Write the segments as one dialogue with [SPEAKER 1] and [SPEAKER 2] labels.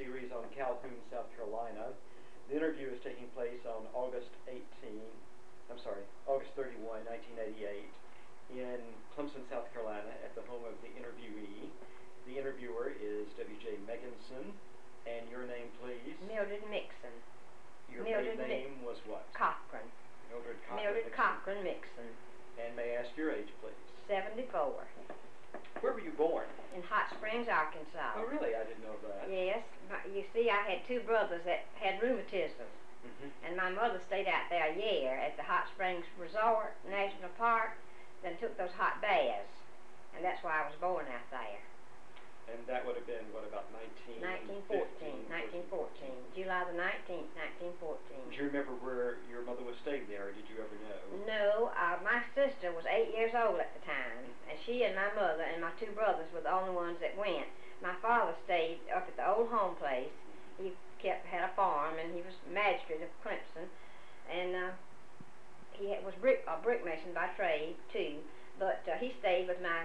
[SPEAKER 1] series on Calhoun, South Carolina. The interview is taking place on August 31, 1988, in Clemson, South Carolina, at the home of the interviewee. The interviewer is W.J. Megginson, and your name, please?
[SPEAKER 2] Mildred Mixon.
[SPEAKER 1] Your maiden name was what?
[SPEAKER 2] Cochran.
[SPEAKER 1] Mildred Cochran.
[SPEAKER 2] Mildred Cochran Mixon.
[SPEAKER 1] And may I ask your age, please?
[SPEAKER 2] 74.
[SPEAKER 1] Where were you born?
[SPEAKER 2] In Hot Springs, Arkansas.
[SPEAKER 1] Oh, really? I didn't know that.
[SPEAKER 2] Yes. You see, I had two brothers that had rheumatism. And my mother stayed out there a year at the Hot Springs Resort National Park, then took those hot baths. And that's why I was born out there.
[SPEAKER 1] And that would have been, what, about
[SPEAKER 2] 1914. July the 19th, 1914.
[SPEAKER 1] Do you remember where your mother was staying there, or did you ever know?
[SPEAKER 2] No, my sister was 8 years old at the time, and she and my mother and my two brothers were the only ones that went. My father stayed up at the old home place. He had a farm, and he was magistrate of Clemson, and he was a brick mason by trade too. But he stayed with my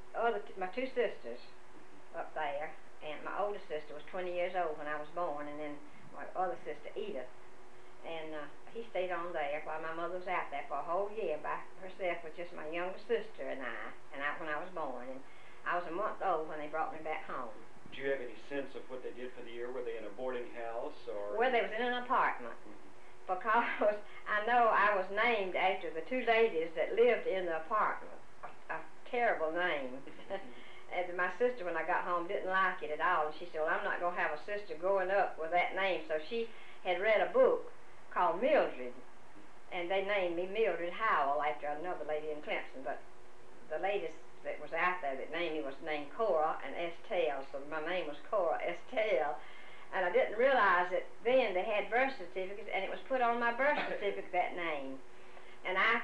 [SPEAKER 2] two sisters up there, and my oldest sister was 20 years old when I was born, and then my other sister Edith, and he stayed on there while my mother was out there for a whole year by herself with just my younger sister and I when I was born, and I was a month old when they brought me back home.
[SPEAKER 1] Do you have any sense of what they did for the year? Were they in a boarding house, or?
[SPEAKER 2] Well, they was in an apartment, because I know I was named after the two ladies that lived in the apartment. A terrible name. And my sister, when I got home, didn't like it at all. And she said, well, I'm not going to have a sister growing up with that name. So she had read a book called Mildred, and they named me Mildred Howell after another lady in Clemson. But the lady that was out there that named me was named Cora and Estelle, so my name was Cora Estelle. And I didn't realize that then they had birth certificates, and it was put on my birth certificate, that name. And I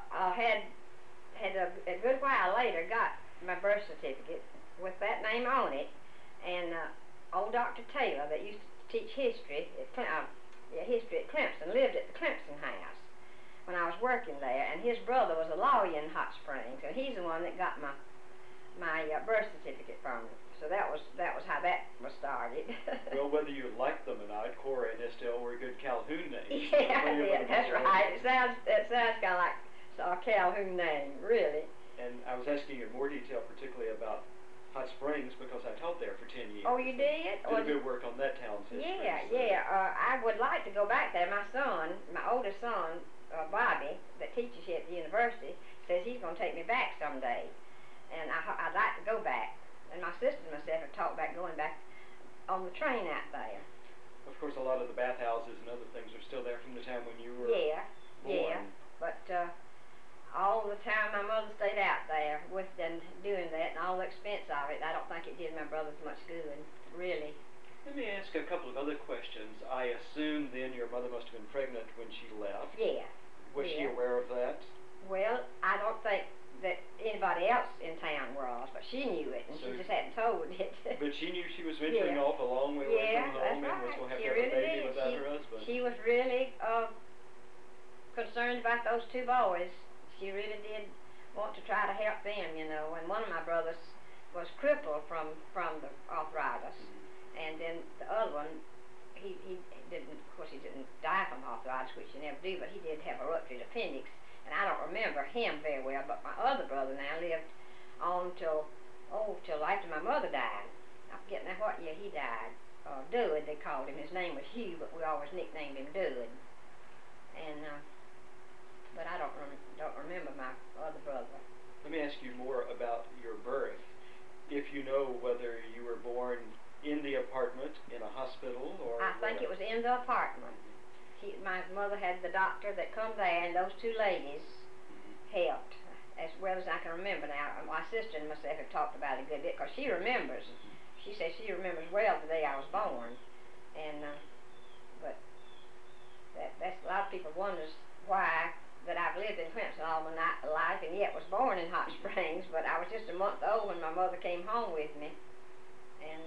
[SPEAKER 2] had a good while later got my birth certificate with that name on it, and old Dr. Taylor that used to teach history at Clemson lived at the Clemson house when I was working there, and his brother was a lawyer in Hot Springs, and he's the one that got my birth certificate from me. So that was how that was started.
[SPEAKER 1] Well, whether you liked them or not, Cora and Estelle were good Calhoun names.
[SPEAKER 2] Yeah, that's right. It sounds kind of like a Calhoun name, really.
[SPEAKER 1] And I was asking in more detail, particularly about Hot Springs, because I taught there for 10 years.
[SPEAKER 2] Oh, you did?
[SPEAKER 1] Did a good work on that town's history.
[SPEAKER 2] Yeah. I would like to go back there. My son, my oldest son, Bobby, that teaches here at the university, says he's going to take me back someday. And I'd like to go back. And my sister and myself have talked about going back on the train out there.
[SPEAKER 1] Of course, a lot of the bathhouses and other things are still there from the time when you were born.
[SPEAKER 2] Yeah. But all the time my mother stayed out there with and doing that, and all the expense of it, I don't think it did my brothers much good, really.
[SPEAKER 1] Let me ask a couple of other questions. I assume then your mother must have been pregnant when she left.
[SPEAKER 2] Yeah.
[SPEAKER 1] Was she aware of that?
[SPEAKER 2] Well, I don't think that anybody else in town was, but she knew it, and she just hadn't told it.
[SPEAKER 1] But she knew she was venturing off a long way away from home, and was going to have a baby without her husband.
[SPEAKER 2] She was really concerned about those two boys. She really did want to try to help them, you know. And one of my brothers was crippled from the arthritis, and then the other one, he didn't, of course, he didn't die from arthritis, which you never do, but he did have a ruptured appendix. And I don't remember him very well, but my other brother now lived on till after my mother died. I forget now what year he died. Dud, they called him. His name was Hugh, but we always nicknamed him Dud. And but I don't remember my other brother.
[SPEAKER 1] Let me ask you more about your birth. If you know whether you were born in the apartment, in a hospital, or...
[SPEAKER 2] I think it was in the apartment. My mother had the doctor that come there, and those two ladies helped, as well as I can remember now. My sister and myself have talked about it a good bit, because she remembers. She says she remembers well the day I was born. And, but that's a lot of people wonders why that I've lived in Clemson all my life, and yet was born in Hot Springs, but I was just a month old when my mother came home with me. And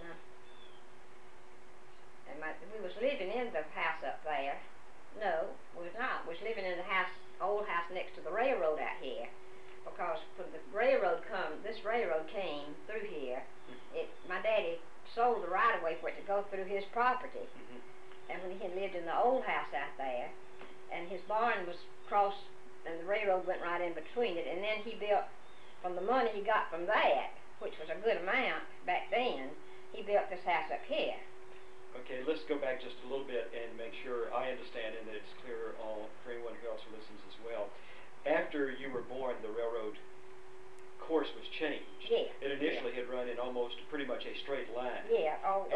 [SPEAKER 2] we was living in the house up there. No, we was not. We was living in the old house next to the railroad out here, because when the railroad this railroad came through here. My daddy sold the right-of-way for it to go through his property. And when he had lived in the old house out there, and his barn was crossed, and the railroad went right in between it, and then he built, from the money he got from that, which was a good amount back then, he built this house up here.
[SPEAKER 1] Okay, let's go back just a little bit and make sure I understand and that it's clear for anyone who also listens as well. After you were born, the railroad course was changed.
[SPEAKER 2] Yeah.
[SPEAKER 1] It initially had run in almost pretty much a straight line.
[SPEAKER 2] Yeah,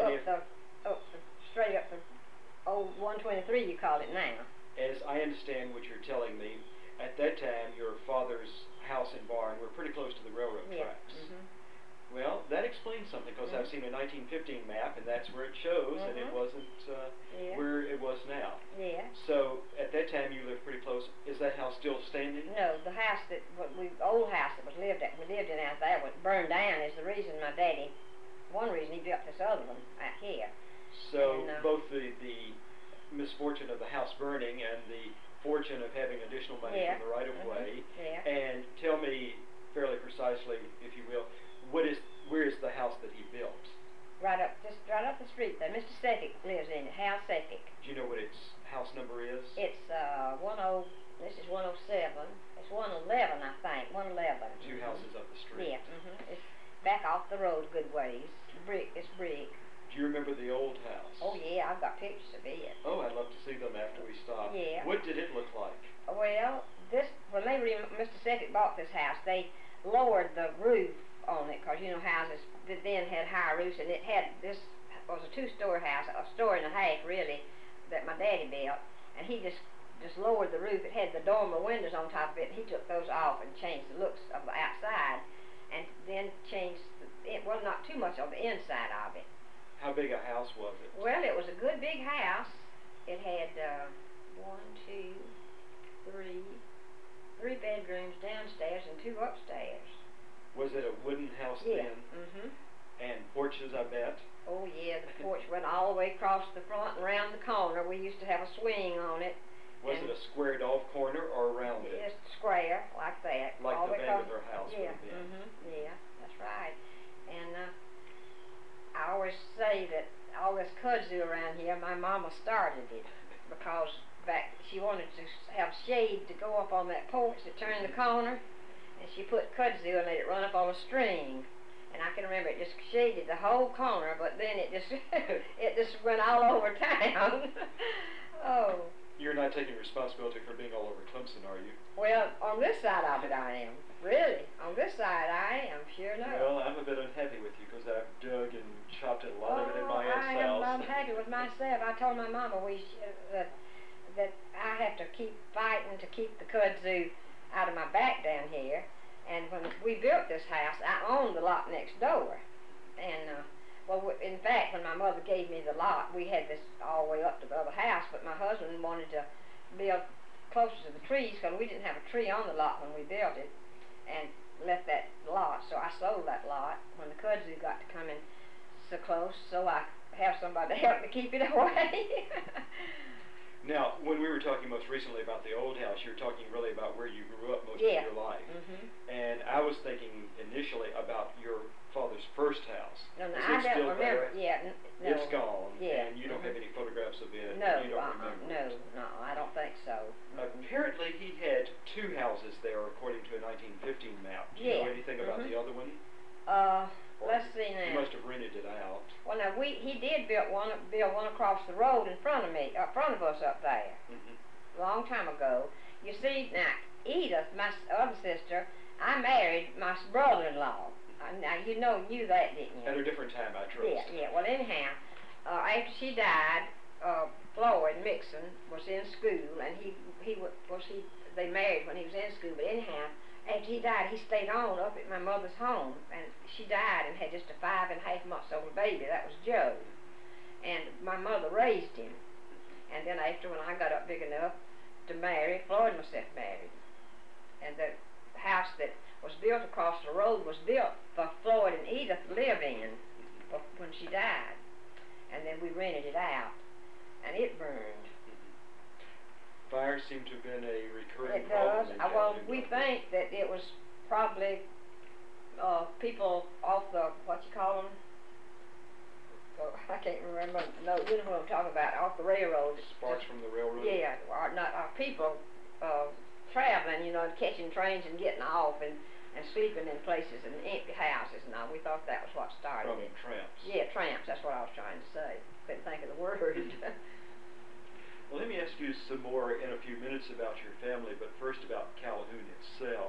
[SPEAKER 2] straight up the old 123 you call it now.
[SPEAKER 1] As I understand what you're telling me, at that time your father's house and barn were pretty close to the railroad tracks. Well, that explains something, because I've seen a 1915 map, and that's where it shows, and it wasn't where it was now.
[SPEAKER 2] Yeah.
[SPEAKER 1] So, at that time, you lived pretty close. Is that house still standing?
[SPEAKER 2] No, the house old house that we lived in out there was burned down. Is the reason my daddy, one reason he built this other one out here.
[SPEAKER 1] So, both the misfortune of the house burning and the fortune of having additional money from the right-of-way, and tell me fairly precisely, if you will, where is the house that he built?
[SPEAKER 2] Just right up the street there. Mr. Sefik lives in it, Hal Sefik.
[SPEAKER 1] Do you know what its house number is?
[SPEAKER 2] It's this is 107. It's 111, I think. 111.
[SPEAKER 1] Two houses up the street.
[SPEAKER 2] Yeah. It's back off the road a good ways. It's brick.
[SPEAKER 1] Do you remember the old house?
[SPEAKER 2] Oh yeah, I've got pictures of it.
[SPEAKER 1] Oh, I'd love to see them after we stop.
[SPEAKER 2] Yeah.
[SPEAKER 1] What did it look like?
[SPEAKER 2] Well, when Mr. Sefik bought this house, they lowered the roof on it, because you know houses that then had higher roofs, and this was a two-story house, a story and a half really, that my daddy built, and he just lowered the roof. It had the dormer windows on top of it, and he took those off and changed the looks of the outside, and then changed not too much of the inside of it.
[SPEAKER 1] How big a house was it?
[SPEAKER 2] Well, it was a good big house. It had 3 bedrooms downstairs and 2 upstairs.
[SPEAKER 1] Was it a wooden house then? And porches, I bet?
[SPEAKER 2] Oh yeah, the porch went all the way across the front and around the corner. We used to have a swing on it.
[SPEAKER 1] Was it a squared off corner or round it?
[SPEAKER 2] Just square, like that.
[SPEAKER 1] Like
[SPEAKER 2] all
[SPEAKER 1] the back of their house
[SPEAKER 2] would
[SPEAKER 1] have been.
[SPEAKER 2] Yeah, that's right. And I always say that all this kudzu around here, my mama started it, because she wanted to have shade to go up on that porch to turn the corner. And she put kudzu and let it run up on a string, and I can remember it just shaded the whole corner, but then it just went all over town. Oh.
[SPEAKER 1] You're not taking responsibility for being all over Clemson, are you?
[SPEAKER 2] Well, on this side of it I am. Really, on this side I am, sure no.
[SPEAKER 1] Well, I'm a bit unhappy with you, because I've dug and chopped a lot of it in my aunt's house.
[SPEAKER 2] I am unhappy with myself. I told my mama that I have to keep fighting to keep the kudzu out of my back down here. And when we built this house, I owned the lot next door. And in fact, when my mother gave me the lot, we had this all the way up to the other house, but my husband wanted to build closer to the trees, because we didn't have a tree on the lot when we built it, and left that lot. So I sold that lot when the kudzu got to coming so close, so I have somebody to help me keep it away.
[SPEAKER 1] Now, when we were talking most recently about the old house, you were talking really about where you grew up most of your life. And I was thinking initially about your father's first house.
[SPEAKER 2] No, I don't remember. Yeah, no.
[SPEAKER 1] It's gone.
[SPEAKER 2] Yeah.
[SPEAKER 1] And you don't have any photographs of it.
[SPEAKER 2] No,
[SPEAKER 1] you don't remember.
[SPEAKER 2] No, I don't think so.
[SPEAKER 1] Apparently, he had 2 houses there, according to a 1915 map. Do you know anything about the other one?
[SPEAKER 2] Let's see now.
[SPEAKER 1] You must have rented it out.
[SPEAKER 2] Well, now he did build one across the road in front of us up there, a long time ago. You see, now Edith, my other sister, I married my brother-in-law. Now you knew that, didn't you?
[SPEAKER 1] At a different time, I trust.
[SPEAKER 2] Yeah. Well, anyhow, after she died, Floyd Mixon was in school, and they married when he was in school. But anyhow, after he died, he stayed on up at my mother's home, and she died and had just a 5.5 months old baby. That was Joe, and my mother raised him. And then after, when I got up big enough to marry, Floyd and myself married, and the house that was built across the road was built for Floyd and Edith to live in when she died, and then we rented it out, and it burned.
[SPEAKER 1] Fires seem to have been a recurring
[SPEAKER 2] problem.
[SPEAKER 1] It
[SPEAKER 2] does. Well, we think that it was probably people off the, what you call them, Oh, I can't remember. No, you know what I'm talking about, off the railroad.
[SPEAKER 1] Sparks from the railroad?
[SPEAKER 2] Yeah, or not, people traveling, you know, catching trains and getting off and sleeping in places and empty houses and all. We thought that was what started
[SPEAKER 1] it.
[SPEAKER 2] From
[SPEAKER 1] tramps.
[SPEAKER 2] Yeah, tramps, that's what I was trying to say. Couldn't think of the word.
[SPEAKER 1] Well, let me ask you some more in a few minutes about your family, but first about Calhoun itself.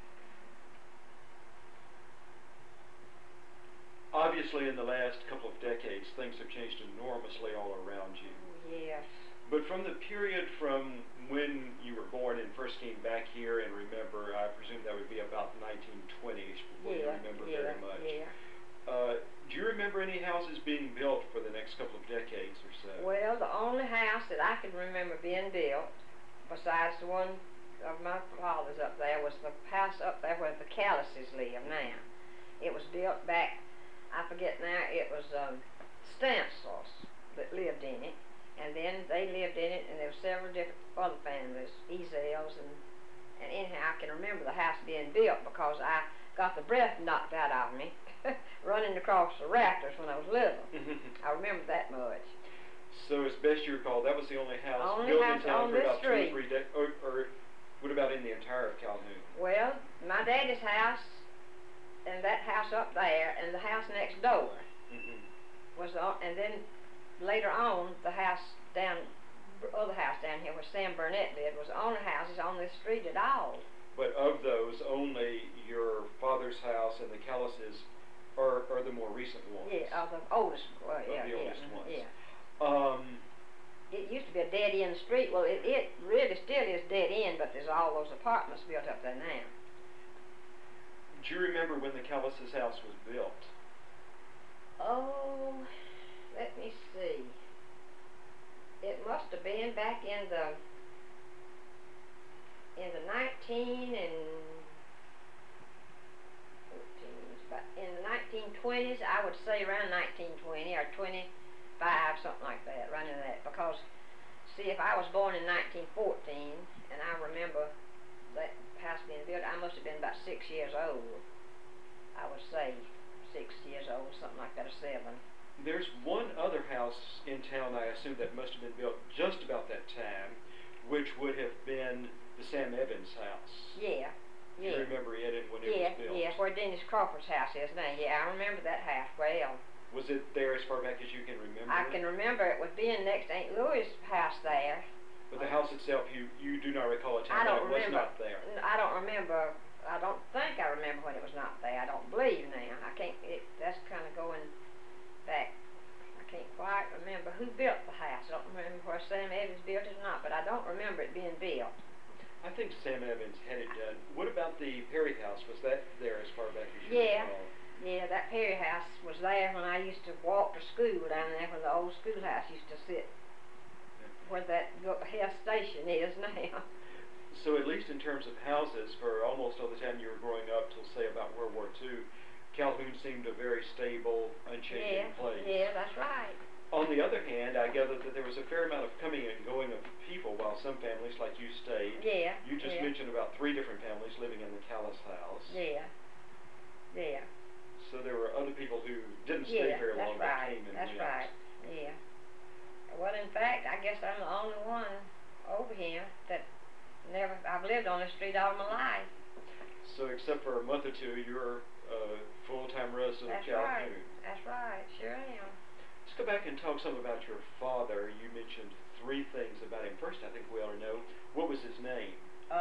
[SPEAKER 1] Obviously, in the last couple of decades, things have changed enormously all around you.
[SPEAKER 2] Yes.
[SPEAKER 1] But from the period from when you were born and first came back here and remember, I presume that would be about 1920s before you remember very much.
[SPEAKER 2] Yeah.
[SPEAKER 1] Do you remember any houses being built for the next couple of decades or so?
[SPEAKER 2] Well, the only house that I can remember being built, besides the one of my father's up there, was the house up there where the Callises live now. It was built back, I forget now, it was Stansels that lived in it. And then they lived in it, and there were several different other families, Ezels, and anyhow, I can remember the house being built because I got the breath knocked out of me running across the rafters when I was little. I remember that much.
[SPEAKER 1] So as best you recall, that was the only house
[SPEAKER 2] built
[SPEAKER 1] in town for about
[SPEAKER 2] street.
[SPEAKER 1] 2 or 3 days, or what about in the entire of Calhoun?
[SPEAKER 2] Well, my daddy's house, and that house up there, and the house next door was on, and then later on, the other house down here where Sam Burnett lived was the only houses on this street at all.
[SPEAKER 1] But of those, only your father's house and the Callises are the more recent ones.
[SPEAKER 2] Yeah, the oldest. Well,
[SPEAKER 1] the oldest ones.
[SPEAKER 2] Yeah.
[SPEAKER 1] It
[SPEAKER 2] used to be a dead-end street. Well, it really still is dead-end, but there's all those apartments built up there now.
[SPEAKER 1] Do you remember when the Callises house was built?
[SPEAKER 2] Oh, let me see. It must have been back in the 1920s. I would say around 1920 or 25, something like that, running that. Because, see, if I was born in 1914 and I remember that house being built, I must have been about 6 years old. I would say 6 years old, something like that, or 7.
[SPEAKER 1] There's one other house in town, I assume, that must have been built just about that time, which would have been the Sam Evans house.
[SPEAKER 2] Yeah.
[SPEAKER 1] Do you remember it and when it was built?
[SPEAKER 2] Yeah, where Dennis Crawford's house is now. Yeah, I remember that house well.
[SPEAKER 1] Was it there as far back as you can remember?
[SPEAKER 2] I can remember it was being next to Aunt Louie's house there.
[SPEAKER 1] But the house itself, you do not recall a time when it was not there?
[SPEAKER 2] I don't remember. I don't think I remember when it was not there. I don't believe now. I can't, that's kind of going back. I can't quite remember who built the house. I don't remember where Sam Evans built it or not, but I don't remember it being built.
[SPEAKER 1] I think Sam Evans had it done. What about the Perry house? Was that there as far back as you recall?
[SPEAKER 2] Yeah, that Perry house was there when I used to walk to school down there where the old schoolhouse used to sit, where that health station is now.
[SPEAKER 1] So at least in terms of houses, for almost all the time you were growing up till, say, about World War II, Calhoun seemed a very stable, unchanging place.
[SPEAKER 2] Yeah, that's right.
[SPEAKER 1] On the other hand, I gather that there was a fair amount of coming and going of people, while some families, like you, stayed.
[SPEAKER 2] Yeah.
[SPEAKER 1] You just mentioned about 3 different families living in the Callis house.
[SPEAKER 2] Yeah. Yeah.
[SPEAKER 1] So there were other people who didn't stay very long, but came and went.
[SPEAKER 2] That's right. Yeah. Well, in fact, I guess I'm the only one over here that I've lived on this street all my life.
[SPEAKER 1] So except for a month or two, you're a full-time resident of Calhoun.
[SPEAKER 2] That's right. Sure am.
[SPEAKER 1] Let's go back and talk some about your father. You mentioned 3 things about him. First, I think we ought to know, what was his name?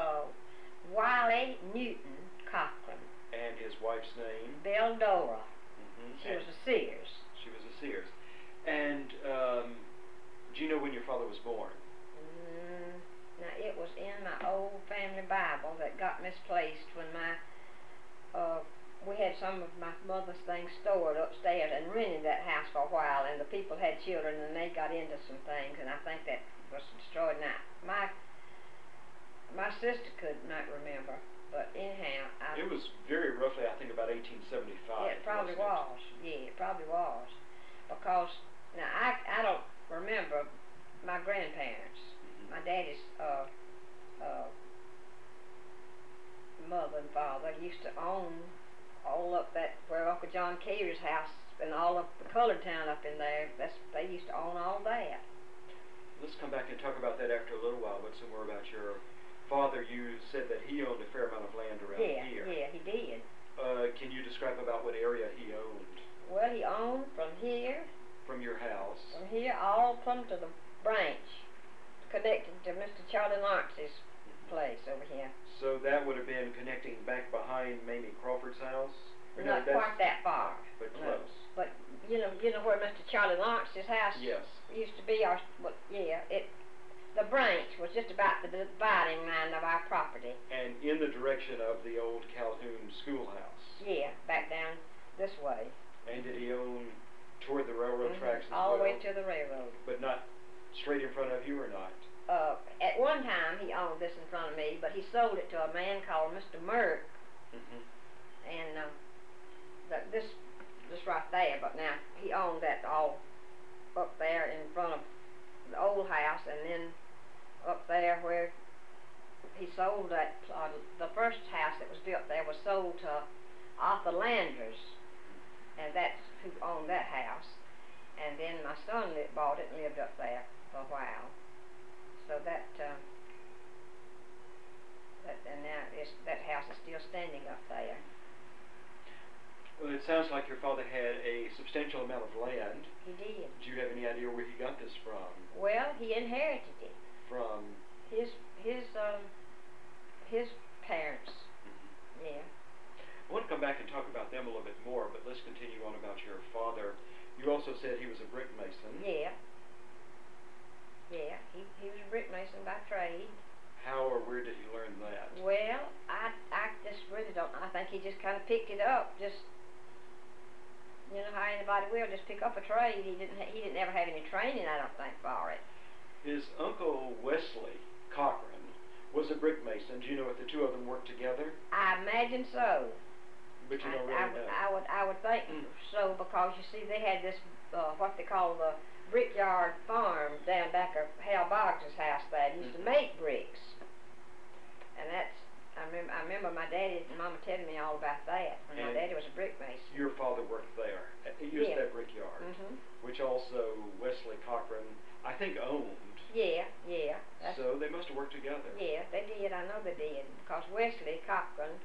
[SPEAKER 2] Wiley Newton Cochran.
[SPEAKER 1] And his wife's name?
[SPEAKER 2] Beldora. She was a Sears.
[SPEAKER 1] She was a Sears. And do you know when your father was born?
[SPEAKER 2] Now, it was in my old family Bible that got misplaced when we had some of my mother's things stored upstairs and rented that house for a while, and the people had children and they got into some things, and I think that was destroyed. Now, my sister could not remember, but anyhow,
[SPEAKER 1] it was very roughly, I think, about 1875.
[SPEAKER 2] It probably was. Yeah, it probably was, because now I don't remember my grandparents. My daddy's mother and father used to own all up that where Uncle John Cater's house and all of the colored town up in there. They used to own all that.
[SPEAKER 1] Let's come back and talk about that after a little while, but some more about your father. You said that he owned a fair amount of land around here.
[SPEAKER 2] Yeah, he did.
[SPEAKER 1] Can you describe about what area he owned?
[SPEAKER 2] Well, he owned from here.
[SPEAKER 1] From your house?
[SPEAKER 2] From here all plumb to the branch, connected to Mr. Charlie Lawrence's place over here.
[SPEAKER 1] So that would have been connecting back behind Mamie Crawford's house? Or
[SPEAKER 2] Not quite that far.
[SPEAKER 1] But close.
[SPEAKER 2] But you know where Mr. Charlie Lawrence's house used to be. The branch was just about the dividing line of our property.
[SPEAKER 1] And in the direction of the old Calhoun schoolhouse?
[SPEAKER 2] Yeah, back down this way.
[SPEAKER 1] And did he own toward the railroad tracks as
[SPEAKER 2] all
[SPEAKER 1] well?
[SPEAKER 2] the way to the railroad.
[SPEAKER 1] But not straight in front of you, or not?
[SPEAKER 2] At one time he owned this in front of me, but he sold it to a man called Mr. Merck. And this right there, but now he owned that all up there in front of the old house, and then up there where he sold that, the first house that was built there was sold to Arthur Landers, and that's who owned that house. And then my son bought it and lived up there for a while. So that house is still standing up there.
[SPEAKER 1] Well, it sounds like your father had a substantial amount of land.
[SPEAKER 2] He did.
[SPEAKER 1] Do you have any idea where he got this from?
[SPEAKER 2] Well, he inherited it
[SPEAKER 1] from
[SPEAKER 2] his parents. Yeah.
[SPEAKER 1] I want to come back and talk about them a little bit more, but let's continue on about your father. You also said he was a brick mason.
[SPEAKER 2] Yeah. Yeah, he was a brick mason by trade.
[SPEAKER 1] How or where did he learn that?
[SPEAKER 2] Well, I just really don't. I think he just kind of picked it up. Just, you know how anybody will just pick up a trade. He didn't ever have any training, I don't think, for it.
[SPEAKER 1] His uncle Wesley Cochran was a brick mason. Do you know if the two of them worked together?
[SPEAKER 2] I imagine so.
[SPEAKER 1] But you don't really know.
[SPEAKER 2] I would think so, because you see they had this what they call the brickyard farm down back of Hal Boggs' house there. He used to make bricks, and that's I remember my daddy and Mama telling me all about that. When my daddy was a brick mason.
[SPEAKER 1] Your father worked there. He used that brickyard, which also Wesley Cochran, I think, owned.
[SPEAKER 2] Yeah.
[SPEAKER 1] So they must have worked together.
[SPEAKER 2] Yeah, they did. I know they did, because Wesley Cochran,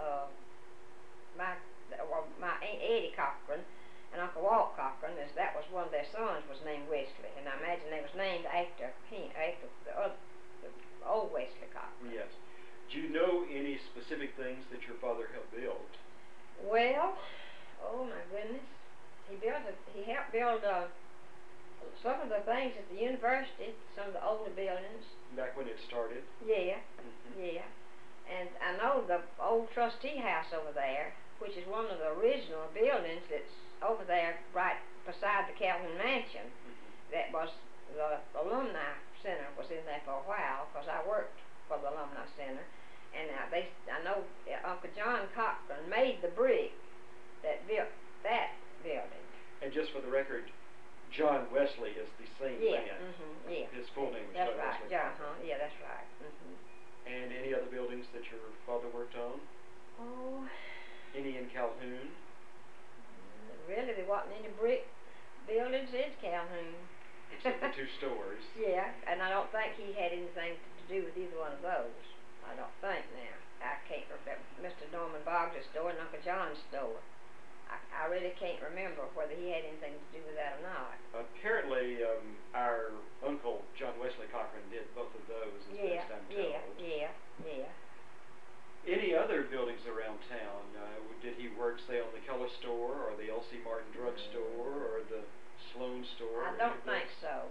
[SPEAKER 2] my Aunt Eddie Cochran, and Uncle Walt Cochran, that was one of their sons, was named Wesley, and I imagine they was named after him, after the old Wesley Cochran.
[SPEAKER 1] Yes. Do you know any specific things that your father helped build?
[SPEAKER 2] Well, oh my goodness, he helped build some of the things at the university, some of the older buildings.
[SPEAKER 1] Back when it started?
[SPEAKER 2] Yeah, yeah. And I know the old trustee house over there, which is one of the original buildings that's over there right beside the Calhoun Mansion. That was the Alumni Center was in there for a while, because I worked for the Alumni Center. And I know Uncle John Cochran made the brick that built that building.
[SPEAKER 1] And just for the record, John Wesley is the same man.
[SPEAKER 2] Yeah.
[SPEAKER 1] His full name is
[SPEAKER 2] John
[SPEAKER 1] Wesley.
[SPEAKER 2] John, yeah, that's right.
[SPEAKER 1] And any other buildings that your father worked on?
[SPEAKER 2] Oh.
[SPEAKER 1] Any in Calhoun?
[SPEAKER 2] Really, there wasn't any brick buildings in Calhoun.
[SPEAKER 1] Except the two stores.
[SPEAKER 2] Yeah, and I don't think he had anything to do with either one of those. I don't think now. I can't remember Mr. Norman Boggs' store and Uncle John's store. I really can't remember whether he had anything to do with that or not.
[SPEAKER 1] Apparently, our uncle, John Wesley Cochran, did both of those, as best I'm told.
[SPEAKER 2] Yeah.
[SPEAKER 1] Any other buildings around town? Did he work, say, on the Keller store, or the L.C. Martin Drug Store, or the Sloan store?
[SPEAKER 2] I don't think so.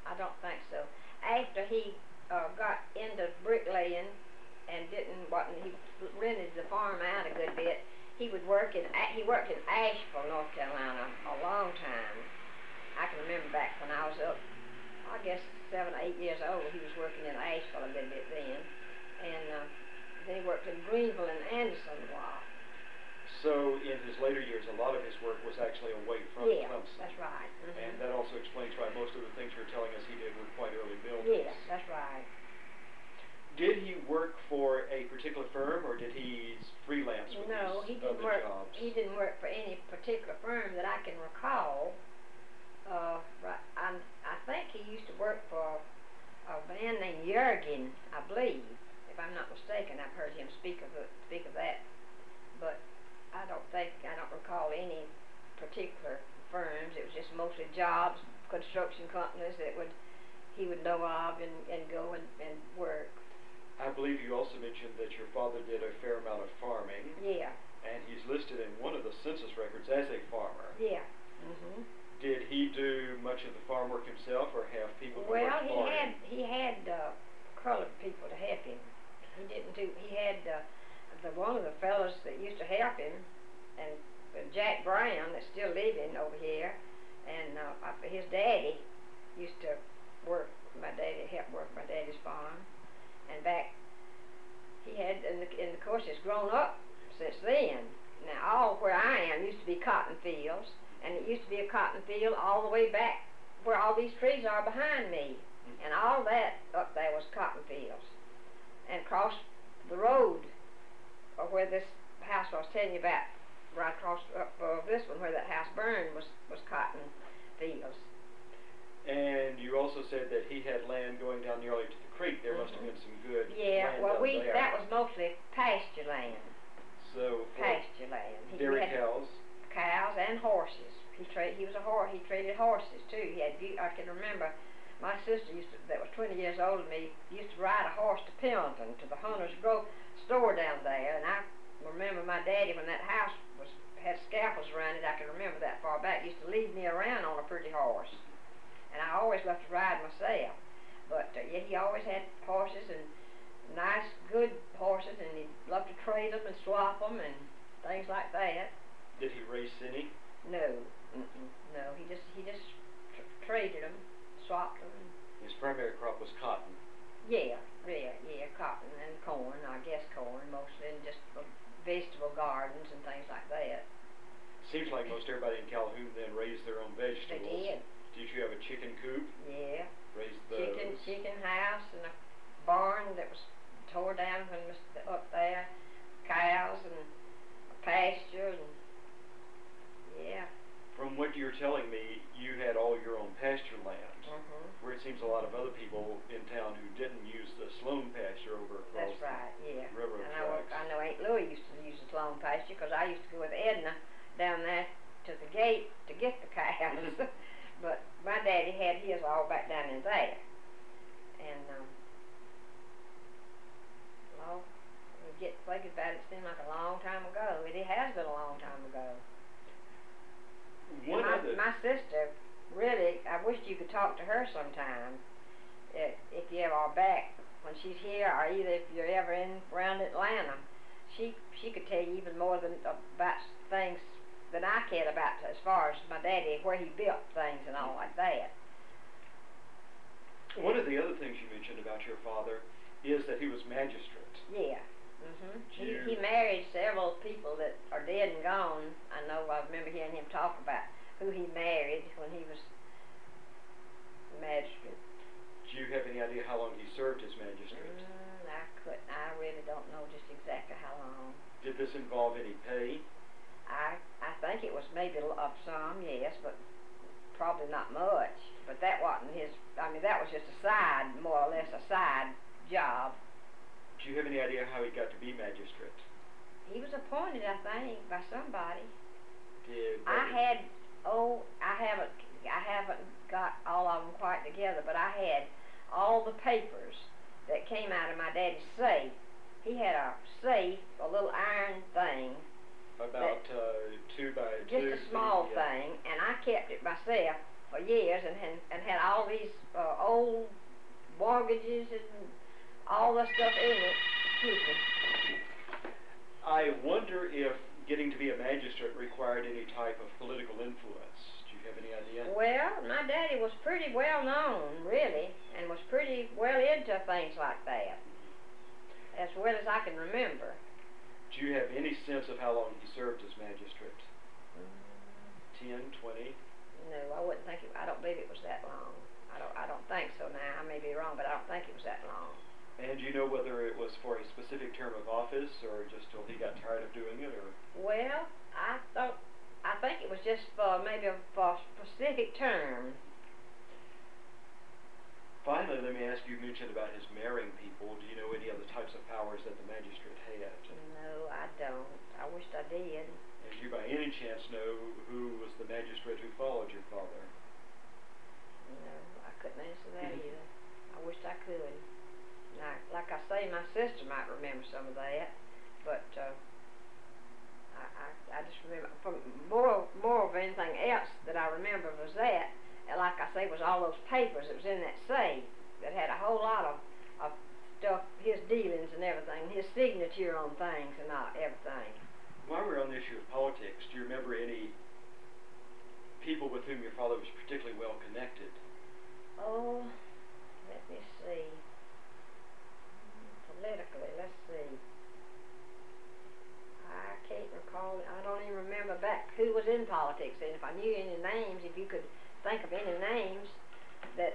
[SPEAKER 2] After he got into bricklaying and he rented the farm out a good bit, he worked in Asheville, North Carolina, a long time. I can remember back when I was up, I guess 7 or 8 years old, he was working in Asheville a good bit then. And then he worked in Greenville and Anderson a while.
[SPEAKER 1] So in his later years, a lot of his work was actually away from Clemson.
[SPEAKER 2] That's right.
[SPEAKER 1] And that also explains why most of the things you're telling us he did were quite early buildings.
[SPEAKER 2] Yes, that's right.
[SPEAKER 1] Did he work for a particular firm, or did he freelance with
[SPEAKER 2] No, he didn't
[SPEAKER 1] other jobs?
[SPEAKER 2] He didn't work for any particular firm that I I can recall, I think he used to work for a man named Jurgen, I believe. If I'm not mistaken, I've heard him speak of that. But I don't recall any particular firms. It was just mostly jobs, construction companies that he would know of and go and work.
[SPEAKER 1] I believe you also mentioned that your father did a fair amount of farming.
[SPEAKER 2] Yeah.
[SPEAKER 1] And he's listed in one of the census records as a farmer.
[SPEAKER 2] Yeah. Mhm.
[SPEAKER 1] Did he do much of the farm work himself, or have people who worked for him?
[SPEAKER 2] Well, he had colored people to help him. He didn't do. He had one of the fellows that used to help him, and Jack Brown, that's still living over here, and his daddy used to work. My daddy helped work my daddy's farm, and back he had, and of course it's grown up since then. Now all where I am used to be cotton fields, and it used to be a cotton field all the way back where all these trees are behind me, and all that up there was cotton fields. And across the road, or where this house I was telling you about, right across this one where that house burned, was cotton fields.
[SPEAKER 1] And you also said that he had land going down nearly to the creek. There must have been some good land
[SPEAKER 2] well,
[SPEAKER 1] down there.
[SPEAKER 2] that was mostly pasture land.
[SPEAKER 1] So
[SPEAKER 2] pasture land.
[SPEAKER 1] Dairy cows.
[SPEAKER 2] Cows and horses. He traded horses too. I can remember my sister that was 20 years older than me, used to ride a horse to Pendleton, to the Hunter's Grove store down there. And I remember my daddy, when that house had scaffolds around it, I can remember that far back, used to lead me around on a pretty horse. And I always loved to ride myself. But yeah, he always had horses, and nice, good horses, and he loved to trade them and swap them and things like that.
[SPEAKER 1] Did he race any?
[SPEAKER 2] No, no. He just traded them, swapped them.
[SPEAKER 1] His primary crop was cotton.
[SPEAKER 2] Yeah, cotton and corn. I guess corn mostly, and just vegetable gardens and things like that.
[SPEAKER 1] Seems like most everybody in Calhoun then raised their own vegetables.
[SPEAKER 2] They did.
[SPEAKER 1] Did you have a chicken coop?
[SPEAKER 2] Yeah.
[SPEAKER 1] Raised those?
[SPEAKER 2] Chicken house and a barn that was tore down when it was up there. Cows and a pasture and yeah.
[SPEAKER 1] From what you're telling me, you had all your own pasture land. Where it seems a lot of other people in town who didn't use the Sloan pasture over across
[SPEAKER 2] That's right, yeah.
[SPEAKER 1] railroad tracks.
[SPEAKER 2] I know Aunt Louie used to use the Sloan pasture because I used to go with Edna down there to the gate to get the cows. But my daddy had his all back down in there. And, well, we get thinking about it, it seemed like a long time ago. It has been a long time ago. My sister, really, I wish you could talk to her sometime. If you ever are back when she's here, or either if you're ever around Atlanta, she could tell you even more about things that I can about as far as my daddy, where he built things and all like that.
[SPEAKER 1] One of the other things you mentioned about your father is that he was magistrate.
[SPEAKER 2] Yeah. He married several people that are dead and gone. I remember hearing him talk about who he married when he was magistrate.
[SPEAKER 1] Do you have any idea how long he served as magistrate?
[SPEAKER 2] I really don't know just exactly how long.
[SPEAKER 1] Did this involve any pay?
[SPEAKER 2] I think it was maybe of some, yes, but probably not much. But that wasn't that was just a side, more or less a side job.
[SPEAKER 1] Do you have any idea how he got to be magistrate?
[SPEAKER 2] He was appointed, I think, by somebody.
[SPEAKER 1] I
[SPEAKER 2] haven't got all of them quite together, but I had all the papers that came out of my daddy's safe. He had a safe, a little iron thing.
[SPEAKER 1] About 2 by 2.
[SPEAKER 2] Just a small thing, and I kept it myself for years, and had all these old mortgages and all the stuff in it. Excuse me.
[SPEAKER 1] I wonder if getting to be a magistrate required any type of political influence. Do you have any idea?
[SPEAKER 2] Well, my daddy was pretty well known, really, and was pretty well into things like that, as well as I can remember.
[SPEAKER 1] Do you have any sense of how long he served as magistrate? 10, 20?
[SPEAKER 2] No, I wouldn't think I don't believe it was that long. I don't think so now. I may be wrong, but I don't think it was that long.
[SPEAKER 1] And do you know whether it was for a specific term of office, or just till he got tired of doing it, or?
[SPEAKER 2] Well, I think it was just for maybe for a specific term.
[SPEAKER 1] Finally, let me ask you, mentioned about his marrying people. Do you know any other types of powers that the magistrate had?
[SPEAKER 2] No, I don't. I wished I did.
[SPEAKER 1] And do you by any chance know who was the magistrate who followed your father?
[SPEAKER 2] No, I couldn't answer that either. I wished I could. Now, like I say, my sister might remember some of that, but I just remember from more of anything else that I remember was that. And like I say, was all those papers that was in that safe that had a whole lot of stuff, his dealings and everything, his signature on things and everything.
[SPEAKER 1] While we're on the issue of politics, do you remember any people with whom your father was particularly well connected?
[SPEAKER 2] Oh, let me see. Politically, let's see. I can't recall. I don't even remember back who was in politics. And if I knew any names, if you could think of any names that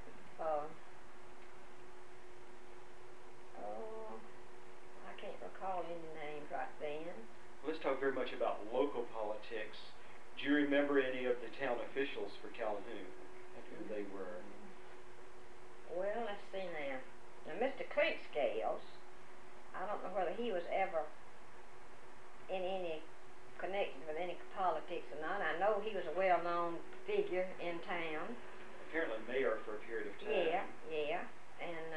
[SPEAKER 2] I can't recall any names right then.
[SPEAKER 1] Let's talk very much about local politics. Do you remember any of the town officials for Calhoun and who they were?
[SPEAKER 2] Well, let's see now. Now, Mr. Clinkscales, I don't know whether he was ever in any connected with any politics or not. I know he was a well-known figure in town.
[SPEAKER 1] Apparently mayor for a period of time.
[SPEAKER 2] Yeah, and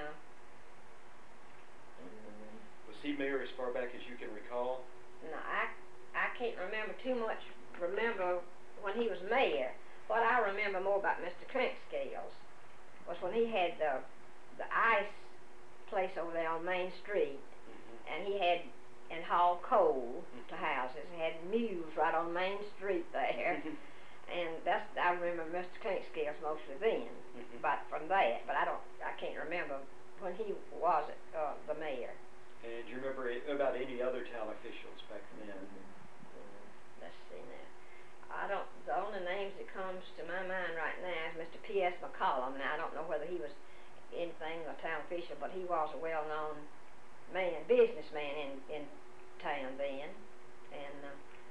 [SPEAKER 1] was he mayor as far back as you can recall?
[SPEAKER 2] No, I can't remember too much. Remember when he was mayor. What I remember more about Mr. Clinkscales was when he had the ice place over there on Main Street, and he had and hauled coal to houses. He had mules right on Main Street there. And I remember Mr. Clinkscales mostly then, but from that. But I can't remember when he was the mayor.
[SPEAKER 1] And do you remember about any other town officials back then?
[SPEAKER 2] Let's see now. The only names that comes to my mind right now is Mr. P.S. McCollum. Now I don't know whether he was anything a town official, but he was a well-known businessman in town then, and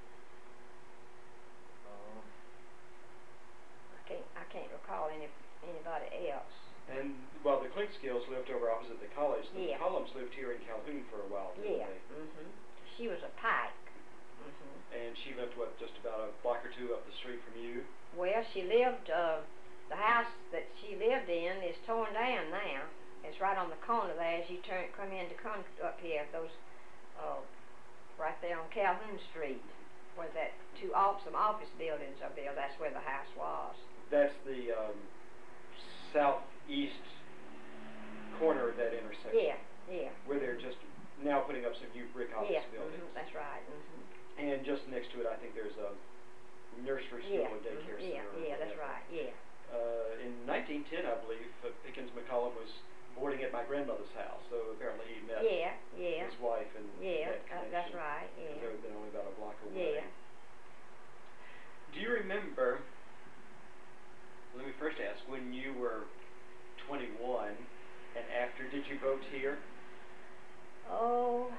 [SPEAKER 2] I can't recall anybody else.
[SPEAKER 1] And while the Clinkscales lived over opposite the college, the McCollums lived here in Calhoun for a while, didn't they?
[SPEAKER 2] She was a Pike.
[SPEAKER 1] And she lived, what, just about a block or two up the street from you? Well,
[SPEAKER 2] she lived, the house that she lived in is torn down now. It's right on the corner there as you come up here, those, right there on Calhoun Street, where that some office buildings are built. That's where the house was.
[SPEAKER 1] That's the southeast corner of that intersection.
[SPEAKER 2] Yeah.
[SPEAKER 1] Where they're just now putting up some new brick office buildings.
[SPEAKER 2] That's right.
[SPEAKER 1] And just next to it, I think there's a nursery school or daycare center.
[SPEAKER 2] Yeah, that's right. Yeah.
[SPEAKER 1] In 1910, I believe, Pickens McCollum was boarding at my grandmother's house, so apparently he met his wife and that connection.
[SPEAKER 2] That's right. Yeah.
[SPEAKER 1] They would have been only about a block away.
[SPEAKER 2] Yeah.
[SPEAKER 1] Do you remember? Let me first ask, when you were 21 and after, did you vote here?
[SPEAKER 2] Oh,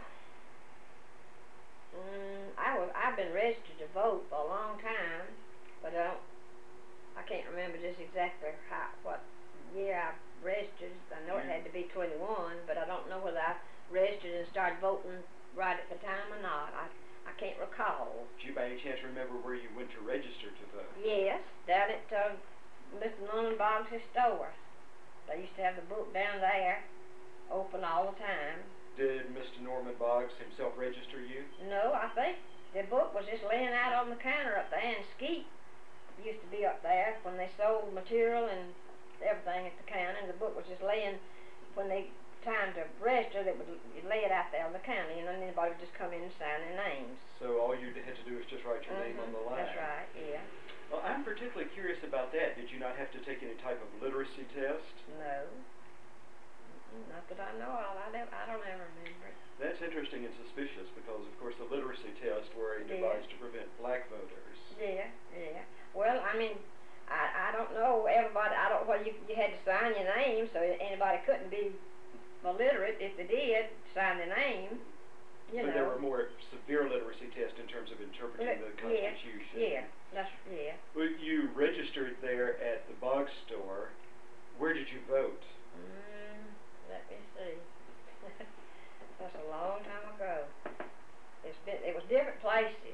[SPEAKER 2] I've been registered to vote for a long time, but I can't remember just exactly what year I registered. I know it had to be 21, but I don't know whether I registered and started voting right at the time or not. I can't recall.
[SPEAKER 1] Do you by any chance remember where you went to register to vote?
[SPEAKER 2] Yes, down at Mr. Norman Boggs' store. They used to have the book down there, open all the time.
[SPEAKER 1] Did Mr. Norman Boggs himself register you?
[SPEAKER 2] No, I think the book was just laying out on the counter up there, and Skeet used to be up there when they sold material and everything at the counter, and the book was just laying, when they time to register, they would lay it out there on the counter, and anybody would just come in and sign their names.
[SPEAKER 1] So all you had to do was just write your name on the line.
[SPEAKER 2] That's right, yeah.
[SPEAKER 1] Well, I'm particularly curious about that. Did you not have to take any type of literacy test?
[SPEAKER 2] No. Not that I know of. I don't ever remember.
[SPEAKER 1] That's interesting and suspicious because, of course, the literacy tests were devised to prevent black voters.
[SPEAKER 2] Yeah. Well, I mean, I don't know everybody. I don't know whether you had to sign your name, so anybody couldn't be illiterate if they did sign their name. you
[SPEAKER 1] but
[SPEAKER 2] know.
[SPEAKER 1] there were more severe literacy tests in terms of interpreting the Constitution.
[SPEAKER 2] Yeah.
[SPEAKER 1] Well, you registered there at the Boggs store. Where did you vote?
[SPEAKER 2] Let me see. That's a long time ago. It was different places.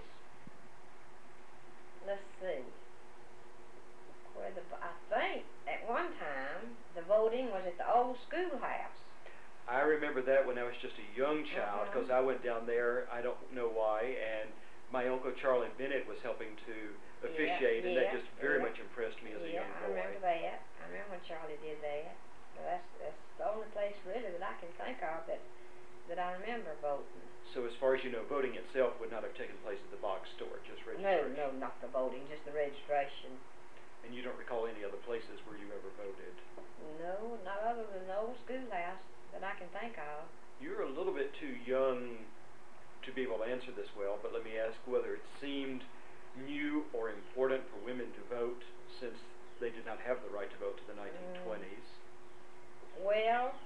[SPEAKER 2] Let's see. I think at one time the voting was at the old schoolhouse.
[SPEAKER 1] I remember that when I was just a young child, because I went down there, I don't know why, and my Uncle Charlie Bennett was helping to officiate, and that just very much impressed me as a young boy.
[SPEAKER 2] I remember that. I remember when Charlie did that. Well, that's the only place really that I can think of that I remember voting.
[SPEAKER 1] So as far as you know, voting itself would not have taken place at the Boggs store, just registration?
[SPEAKER 2] No, not the voting, just the registration.
[SPEAKER 1] And you don't recall any other places where you ever voted?
[SPEAKER 2] No, not other than the old schoolhouse that I can think of.
[SPEAKER 1] You're a little bit too young to be able to answer this well, but let me ask whether it seemed new or important for women to vote since they did not have the right to vote to the 1920s.
[SPEAKER 2] Well,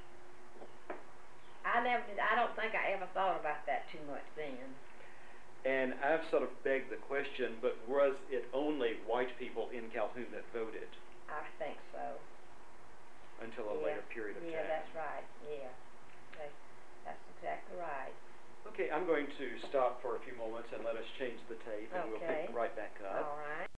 [SPEAKER 2] I don't think I ever thought about that too much then.
[SPEAKER 1] And I've sort of begged the question, but was it only white people in Calhoun that voted?
[SPEAKER 2] I think so.
[SPEAKER 1] Until a later period of time.
[SPEAKER 2] Yeah, that's right. Yeah, that's exactly right.
[SPEAKER 1] Okay, I'm going to stop for a few moments and let us change the tape, and we'll pick right back up.
[SPEAKER 2] All right.